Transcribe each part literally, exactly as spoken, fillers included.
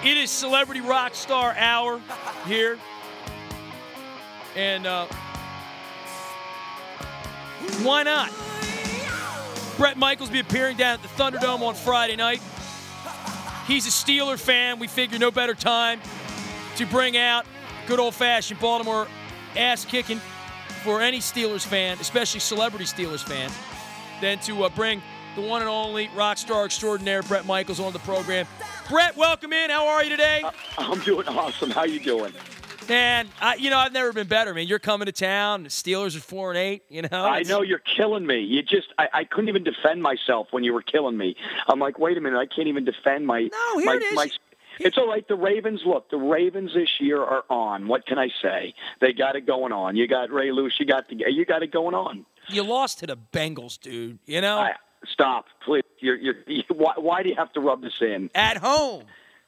It is Celebrity Rock Star Hour here. And uh, why not? Bret Michaels will be appearing down at the Thunderdome on Friday night. He's a Steeler fan. We figure no better time to bring out good old-fashioned Baltimore ass-kicking for any Steelers fan, especially celebrity Steelers fan, than to uh, bring the one and only rock star extraordinaire Bret Michaels on the program. Bret, welcome in. How are you today? Uh, I'm doing awesome. How you doing? Man, I, you know, I've never been better. I mean, you're coming to town. The Steelers are four and eight. You know, I know you're killing me. You just, I, I couldn't even defend myself when you were killing me. I'm like, wait a minute, I can't even defend my. No, here my, it is. My, it's all right. The Ravens, look, the Ravens this year are on. What can I say? They got it going on. You got Ray Lewis. You got the, you got it going on. You lost to the Bengals, dude. You know. I, stop, please. You're, you're, you, why, why do you have to rub this in? At home.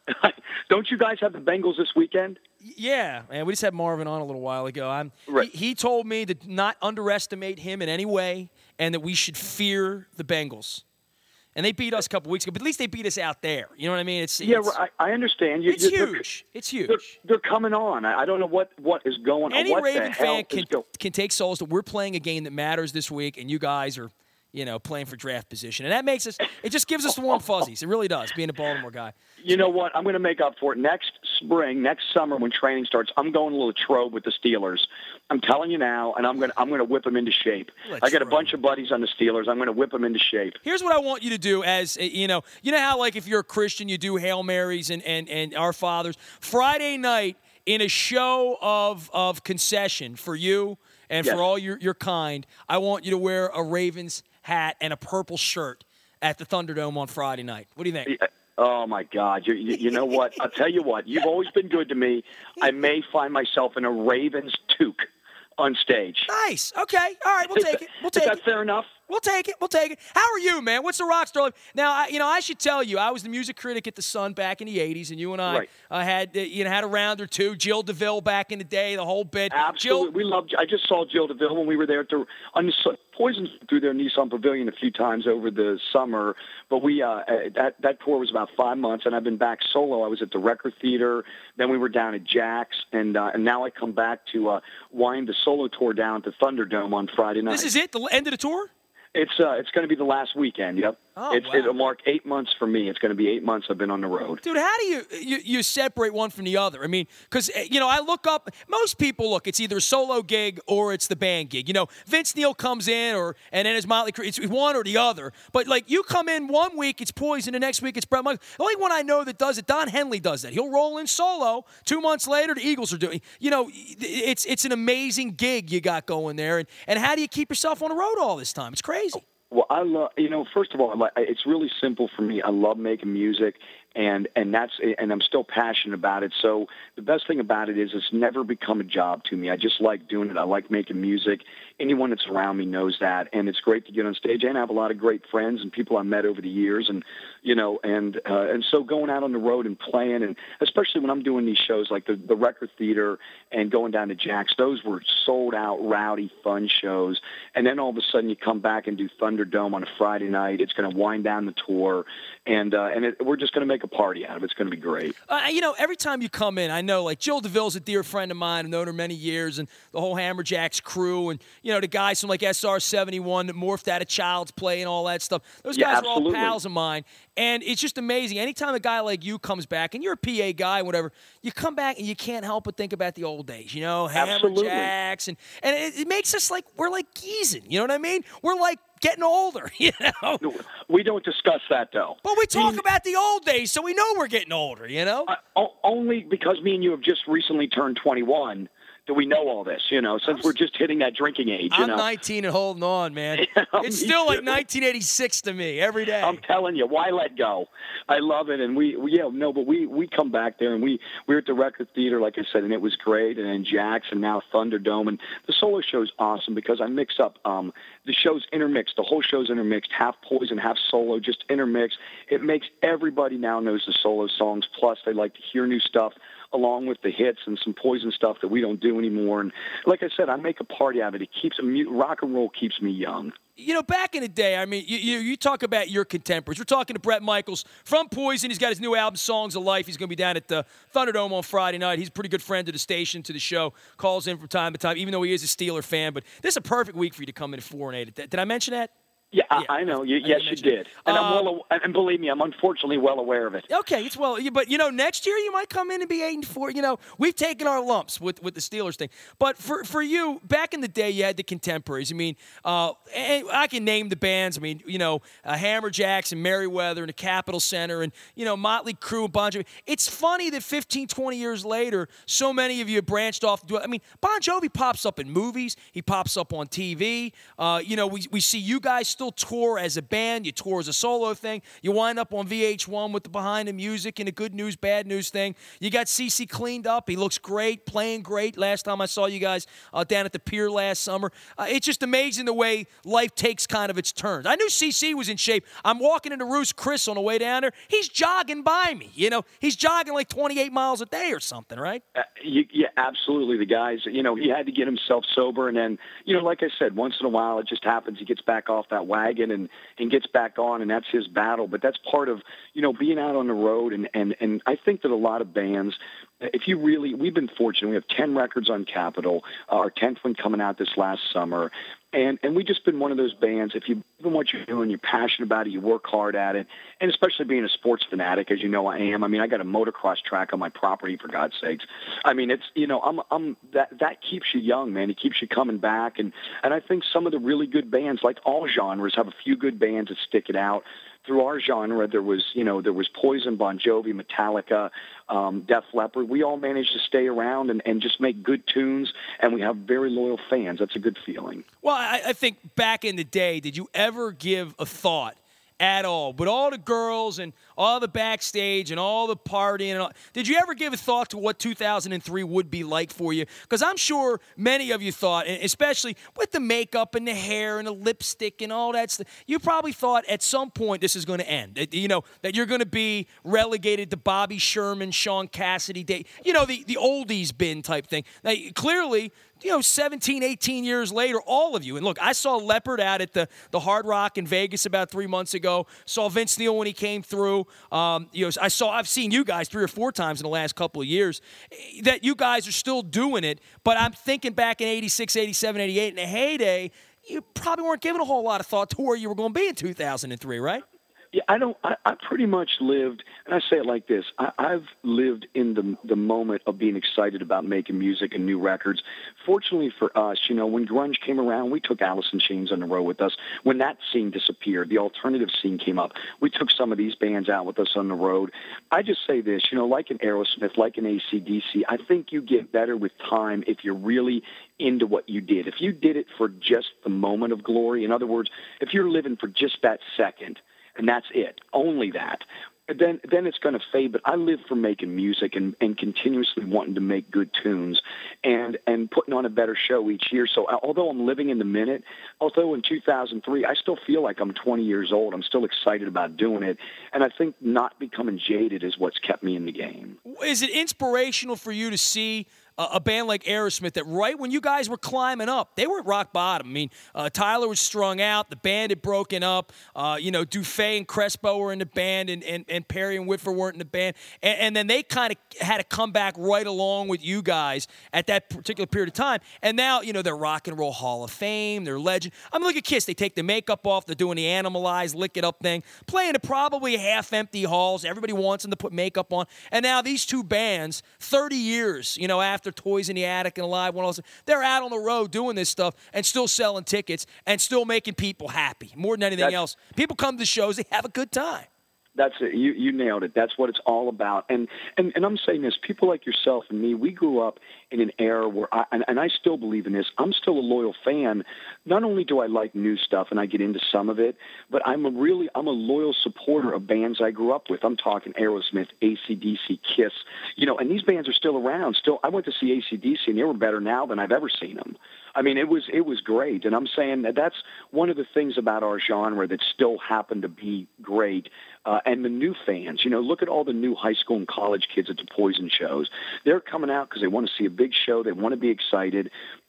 Don't you guys have the Bengals this weekend? Yeah, man. We just had Marvin on a little while ago. I'm, right. he, he told me to not underestimate him in any way and that we should fear the Bengals. And they beat us a couple weeks ago, but at least they beat us out there. You know what I mean? It's, yeah, it's, I, I understand. You, it's you, huge. It's huge. They're, they're coming on. I, I don't know what, what is going on. Any what Raven the hell fan can, is go- can take solace that we're playing a game that matters this week, and you guys are, you know, playing for draft position. And that makes us – it just gives us the warm fuzzies. It really does, being a Baltimore guy. You know what? I'm going to make up for it. Next spring, next summer when training starts, I'm going to Latrobe with the Steelers. I'm telling you now, and I'm going to I'm going to whip them into shape. Latrobe. I got a bunch of buddies on the Steelers. I'm going to whip them into shape. Here's what I want you to do as, you know, you know how, like, if you're a Christian, you do Hail Marys and, and, and Our Fathers. Friday night, in a show of, of concession for you and Yes. for all your, your kind, I want you to wear a Ravens hat and a purple shirt at the Thunderdome on Friday night. What do you think? Yeah. Oh, my God. You, you, you know what? I'll tell you what. You've always been good to me. I may find myself in a Ravens toque on stage. Nice. Okay. All right. We'll take it. We'll take Is that it. fair enough? We'll take it. We'll take it. How are you, man? What's the rock star life? Now, I, you know, I should tell you, I was the music critic at The Sun back in the eighties, and you and I Right. uh, had, uh, you know, had a round or two. Jill DeVille back in the day, the whole bit. Absolutely. Jill, We love. I just saw Jill DeVille when we were there at the on the Poison through their Nissan Pavilion a few times over the summer. But we uh, that that tour was about five months, and I've been back solo. I was at the Record Theater, then we were down at Jack's, and uh, and now I come back to uh, wind the solo tour down at the Thunderdome on Friday night. this is it? The end of the tour? It's uh, it's going to be the last weekend. Yep. Oh, it's, wow. It'll mark eight months for me. It's going to be eight months I've been on the road. Dude, how do you, you you separate one from the other? I mean, because, you know, I look up, most people look, it's either a solo gig or it's the band gig. You know, Vince Neil comes in or, and then it's Motley Crue. It's one or the other. But, like, you come in one week, it's Poison, the next week it's Bret Michaels. The only one I know that does it, Don Henley does that. He'll roll in solo. Two months later, the Eagles are doing, you know, it's it's an amazing gig you got going there. And, and how do you keep yourself on the road all this time? It's crazy. Well, I love, you know, first of all, I like- it's really simple for me. I love making music, and and that's and I'm still passionate about it. So the best thing about it is it's never become a job to me. I just like doing it. I like making music. Anyone that's around me knows that, and it's great to get on stage. And I have a lot of great friends and people I met over the years, and you know, and uh, and so going out on the road and playing, and especially when I'm doing these shows like the the Record Theater and going down to Jack's, those were sold out, rowdy, fun shows. And then all of a sudden you come back and do Thunderdome on a Friday night. It's going to wind down the tour, and uh, and it, we're just going to make a party out of it. It's going to be great. Uh, you know, every time you come in, I know, like, Jill DeVille's a dear friend of mine. I've known her many years, and the whole Hammerjacks crew, and, you know, the guys from, like, S R seventy-one that morphed out of Child's Play and all that stuff. Those Yeah, guys are all absolutely. pals of mine, and it's just amazing. Anytime a guy like you comes back, and you're a P A guy, whatever, you come back and you can't help but think about the old days, you know, Absolutely. Hammerjacks, and, and it, it makes us, like, we're like geezing, you know what I mean? We're, like, getting older, you know? We don't discuss that, though. But we talk about the old days, so we know we're getting older, you know? Uh, o- only because me and you have just recently turned twenty-one do we know all this, you know, since we're just hitting that drinking age, you I'm know. nineteen and holding on, man. Yeah, It's me still like too. nineteen eighty-six to me every day. I'm telling you, why let go? I love it, and we, we yeah, no, but we, we come back there, and we, we were at the Record Theater, like I said, and it was great, and then Jack's, and now Thunderdome, and the solo show's awesome because I mix up, um, the show's intermixed, the whole show's intermixed, half Poison, half solo, just intermixed. It makes everybody now knows the solo songs, plus they like to hear new stuff along with the hits and some Poison stuff that we don't do anymore. And like I said, I make a party out of it. It keeps rock and roll keeps me young. You know, back in the day, I mean, you, you you talk about your contemporaries. We're talking to Bret Michaels from Poison. He's got his new album, Songs of Life. He's going to be down at the Thunderdome on Friday night. He's a pretty good friend to the station, to the show. Calls in from time to time, even though he is a Steeler fan. But this is a perfect week for you to come in at four and eight. Did I mention that? Yeah, I, I know. You, yes, you did, and uh, I'm well. And believe me, I'm unfortunately well aware of it. Okay, it's well, but you know, next year you might come in and be eight and four. You know, we've taken our lumps with, with the Steelers thing, but for for you, back in the day, you had the contemporaries. I mean, uh, and I can name the bands. I mean, you know, uh, Hammerjacks and Merriweather and the Capitol Center, and you know, Motley Crue and Bon Jovi. It's funny that fifteen, twenty years later, so many of you have branched off. I mean, Bon Jovi pops up in movies. He pops up on T V. Uh, you know, we we see you guys still tour as a band, you tour as a solo thing, you wind up on V H one with the behind the music and a good news, bad news thing. You got C C cleaned up. He looks great, playing great. Last time I saw you guys uh, down at the pier last summer. Uh, it's just amazing the way life takes kind of its turns. I knew C C was in shape. I'm walking into Roost Chris on the way down there. He's jogging by me. You know, he's jogging like twenty-eight miles a day or something, right? Uh, you, yeah, absolutely. The guys, you know, he had to get himself sober. And then, you know, like I said, once in a while it just happens. He gets back off that wagon and and gets back on, and that's his battle. But that's part of, you know, being out on the road. And, and, and I think that a lot of bands, if you really, we've been fortunate. We have ten records on Capitol, uh, our tenth one coming out this last summer. And and we've just been one of those bands, if you believe in what you're doing, you're passionate about it, you work hard at it, and especially being a sports fanatic, as you know I am. I mean, I got a motocross track on my property, for God's sakes. I mean, it's, you know, I'm I'm that that keeps you young, man. It keeps you coming back. And, and I think some of the really good bands, like all genres, have a few good bands that stick it out. Through our genre, there was, you know, there was Poison, Bon Jovi, Metallica, um, Def Leppard. We all managed to stay around and, and just make good tunes, and we have very loyal fans. That's a good feeling. Well, I, I think back in the day, did you ever give a thought at all, with all the girls and all the backstage and all the partying and all, did you ever give a thought to what two thousand three would be like for you? Because I'm sure many of you thought, especially with the makeup and the hair and the lipstick and all that stuff, you probably thought at some point this is going to end. That, you know, that you're going to be relegated to Bobby Sherman, Sean Cassidy, day, you know, the, the oldies bin type thing. Now, clearly, you know, seventeen, eighteen years later, all of you. And look, I saw Leopard out at the, the Hard Rock in Vegas about three months ago. Saw Vince Neil when he came through. Um, you know, I saw, I've seen you guys three or four times in the last couple of years. That you guys are still doing it. But I'm thinking back in eighty-six, eighty-seven, eighty-eight, in the heyday, you probably weren't giving a whole lot of thought to where you were going to be in two thousand three, right? Yeah, I don't. I, I pretty much lived, and I say it like this: I, I've lived in the the moment of being excited about making music and new records. Fortunately for us, you know, when grunge came around, we took Alice in Chains on the road with us. When that scene disappeared, the alternative scene came up. We took some of these bands out with us on the road. I just say this, you know, like an Aerosmith, like an A C D C. I think you get better with time if you're really into what you did. If you did it for just the moment of glory, in other words, if you're living for just that second, and that's it, only that, then then it's going to fade. But I live for making music and, and continuously wanting to make good tunes and, and putting on a better show each year. So although I'm living in the minute, although in two thousand three, I still feel like I'm twenty years old. I'm still excited about doing it. And I think not becoming jaded is what's kept me in the game. Is it inspirational for you to see a band like Aerosmith that right when you guys were climbing up, they were at rock bottom? I mean, uh, Tyler was strung out. The band had broken up. Uh, you know, Dufay and Crespo were in the band, and, and, and Perry and Whitford weren't in the band. And, and then they kind of had to come back right along with you guys at that particular period of time. And now, you know, they're Rock and Roll Hall of Fame. They're legend. I mean, look at Kiss. They take the makeup off. They're doing the Animalize, Lick It Up thing, playing at probably half-empty halls. Everybody wants them to put makeup on. And now these two bands, thirty years, you know, after Toys in the Attic and Alive, one of those, they're out on the road doing this stuff and still selling tickets and still making people happy more than anything That's, else. People come to the shows, they have a good time. That's it. You you nailed it. That's what it's all about. And and, and I'm saying this, people like yourself and me, we grew up in an era where I and, and I still believe in this. I'm still a loyal fan. Not only do I like new stuff and I get into some of it, but I'm a really I'm a loyal supporter of bands I grew up with. I'm talking Aerosmith, A C D C, Kiss, you know, and these bands are still around. Still, I went to see A C D C and they were better now than I've ever seen them. I mean, it was it was great, and I'm saying that that's one of the things about our genre that still happened to be great. Uh, and the new fans, you know, look at all the new high school and college kids at the Poison shows. They're coming out because they want to see a big show. They want to be excited.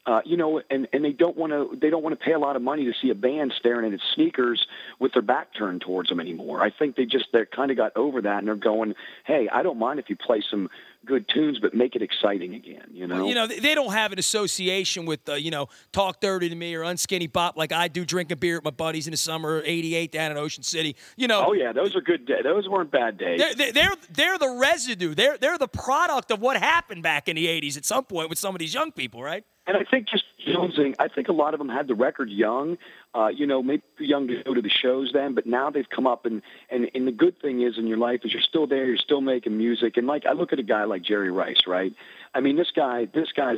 Uh, you know, and, and they don't want to they don't want to pay a lot of money to see a band staring at its sneakers with their back turned towards them anymore. I think they just they kind of got over that, and they're going, hey, I don't mind if you play some good tunes, but make it exciting again. You know, well, you know, they don't have an association with uh, you know, Talk Dirty to Me or Unskinny Bop like I do, drinking beer with my buddies in the summer of eighty-eight down in Ocean City. You know, oh yeah, those are good days. Those weren't bad days. They're, they're they're the residue. They're they're the product of what happened back in the eighties at some point with some of these young people, right? And I think just jonesing, I think a lot of them had the record young, uh, you know, maybe too young to go to the shows then, but now they've come up, and, and, and the good thing is in your life is you're still there, you're still making music. And like, I look at a guy like Jerry Rice, right? I mean, this guy, this guy's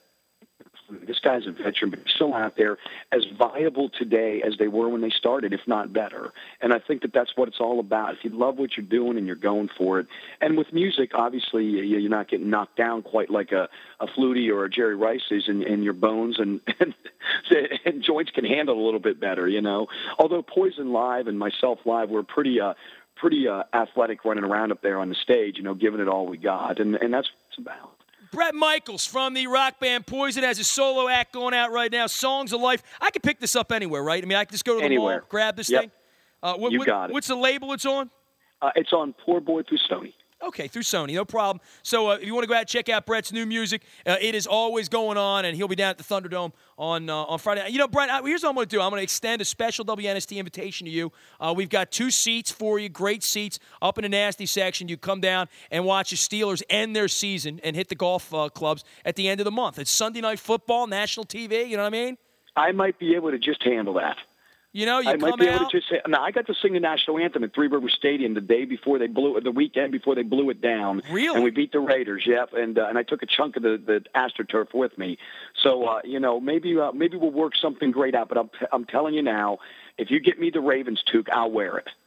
This guy's a veteran, but he's still out there as viable today as they were when they started, if not better. And I think that that's what it's all about. If you love what you're doing and you're going for it. And with music, obviously, you're not getting knocked down quite like a, a Flutie or a Jerry Rice is, and, and your bones and, and, and joints can handle a little bit better, you know. Although Poison Live and myself live, we're pretty uh, pretty uh, athletic running around up there on the stage, you know, giving it all we got. And, and that's what it's about. Bret Michaels from the rock band Poison has a solo act going out right now, Songs of Life. I can pick this up anywhere, right? I mean, I can just go to the Anywhere. mall, grab this Yep. thing. Uh, what, You what- got it. What's the label it's on? Uh, it's on Poor Boy through Sony. Okay, through Sony, no problem. So uh, if you want to go out and check out Bret's new music, uh, it is always going on, and he'll be down at the Thunderdome on uh, on Friday. You know, Brett, I, here's what I'm going to do. I'm going to extend a special W N S T invitation to you. Uh, we've got two seats for you, great seats, up in the nasty section. You come down and watch the Steelers end their season and hit the golf uh, clubs at the end of the month. It's Sunday Night Football, national T V, you know what I mean? I might be able to just handle that. You know, you I come might be out. able to just say, no, I got to sing the national anthem at Three River Stadium the day before they blew it, the weekend before they blew it down. Really? And we beat the Raiders, yep. And uh, and I took a chunk of the, the AstroTurf with me. So, uh, you know, maybe uh, maybe we'll work something great out. But I'm, I'm telling you now, if you get me the Ravens toque, I'll wear it.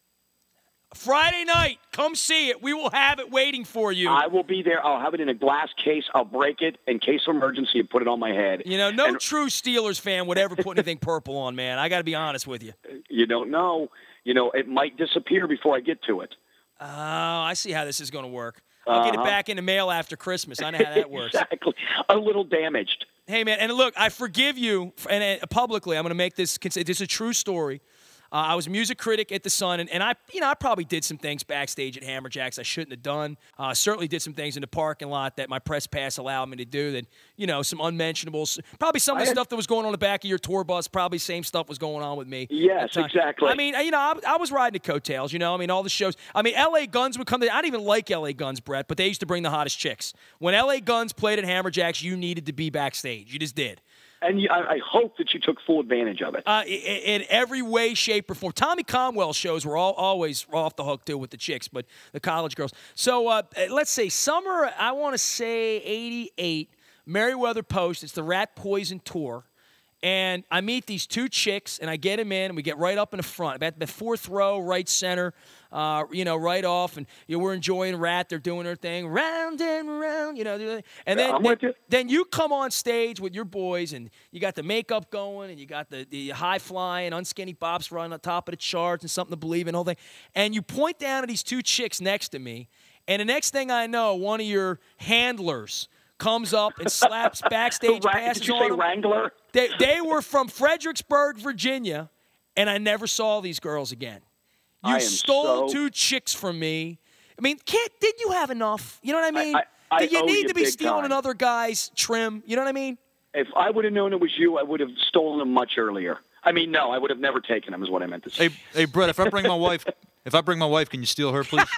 Friday night, come see it. We will have it waiting for you. I will be there. I'll have it in a glass case. I'll break it in case of emergency and put it on my head. You know, no and, true Steelers fan would ever put anything purple on, man. I got to be honest with you. You don't know. You know, it might disappear before I get to it. Oh, I see how this is going to work. I'll get it Uh-huh. back in the mail after Christmas. I know how that works. Exactly. A little damaged. Hey, man, and look, I forgive you, and uh, publicly, I'm going to make this, this is a true story. Uh, I was a music critic at The Sun, and, and I, you know, I probably did some things backstage at Hammerjacks I shouldn't have done. Uh, certainly did some things in the parking lot that my press pass allowed me to do that, you know, some unmentionables. Probably some of the I had- stuff that was going on in the back of your tour bus, probably same stuff was going on with me. Yes, at the time. exactly. I mean, you know, I, I was riding the coattails, you know. I mean, all the shows. I mean, L A Guns would come to, I didn't even like L A Guns, Brett, but they used to bring the hottest chicks. When L A Guns played at Hammerjacks, you needed to be backstage. You just did. And you, I, I hope that you took full advantage of it. Uh, in, in every way, shape, or form. Tommy Conwell shows were all, always off the hook, too, with the chicks, but the college girls. So uh, let's say summer, I want to say eighty-eight, Merriweather Post. It's the Rat Poison Tour. And I meet these two chicks, and I get them in, and we get right up in the front, about the fourth row, right center, uh, you know, right off. And you know, we're enjoying Rat. They're doing their thing, round and round, you know. And then, I'm then, with you. then you come on stage with your boys, and you got the makeup going, and you got the, the high-flying, unskinny bops running on top of the charts and something to believe in, the whole thing. And you point down at these two chicks next to me, and the next thing I know, one of your handlers comes up and slaps backstage Ra- passes Did you on say them. Wrangler? They, they were from Fredericksburg, Virginia, and I never saw these girls again. You I am stole so- two chicks from me. I mean, can't, did you have enough? You know what I mean? I- I did you owe need you to be big stealing time. another guy's trim? You know what I mean? If I would have known it was you, I would have stolen them much earlier. I mean, no, I would have never taken them, is what I meant to say. Hey, hey, Brett, if I bring my wife, if I bring my wife, can you steal her, please?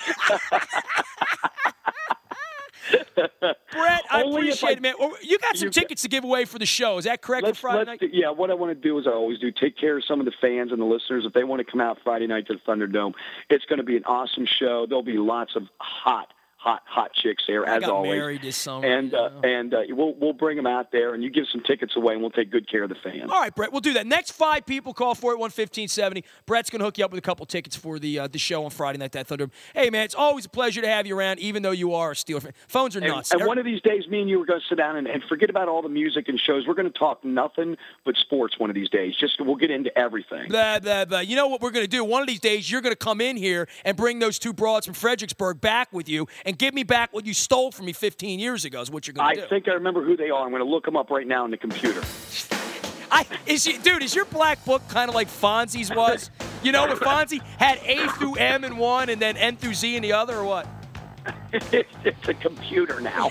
Brett, I Only if appreciate I- it, man. Well, you got some You- tickets to give away for the show. Is that correct Let's, for Friday let's night? do- yeah, what I want to do is I always do, take care of some of the fans and the listeners. If they want to come out Friday night to the Thunderdome, it's going to be an awesome show. There'll be lots of hot, hot, hot chicks there, I as got always. married this summer. And you uh, know. and uh, we'll we'll bring them out there, and you give some tickets away, and we'll take good care of the fans. All right, Brett, we'll do that. Next five people call four eight one, one five seven zero. Brett's going to hook you up with a couple tickets for the uh, the show on Friday night at Thunderdome. Hey, man, it's always a pleasure to have you around, even though you are a Steeler fan. Phones are And, nuts. and one of these days, me and you are going to sit down and, and forget about all the music and shows. We're going to talk nothing but sports one of these days. Just we'll get into everything. Blah, blah, blah. You know what we're going to do? One of these days, you're going to come in here and bring those two broads from Fredericksburg back with you and and give me back what you stole from me fifteen years ago. Is what you're going I to do. think I remember who they are. I'm going to look them up right now on the computer. I is you, dude, is your black book kind of like Fonzie's was? You know, where Fonzie had A through M in one and then N through Z in the other, or what? It's a computer now.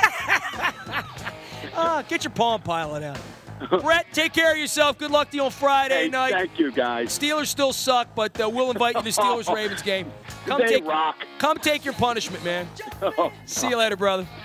Ah, get your Palm Pilot out. Brett, take care of yourself. Good luck to you on Friday Hey, night. thank you, guys. Steelers still suck, but uh, we'll invite you to the Steelers-Ravens game. Come They take, rock. Come take your punishment, man. See you later, brother.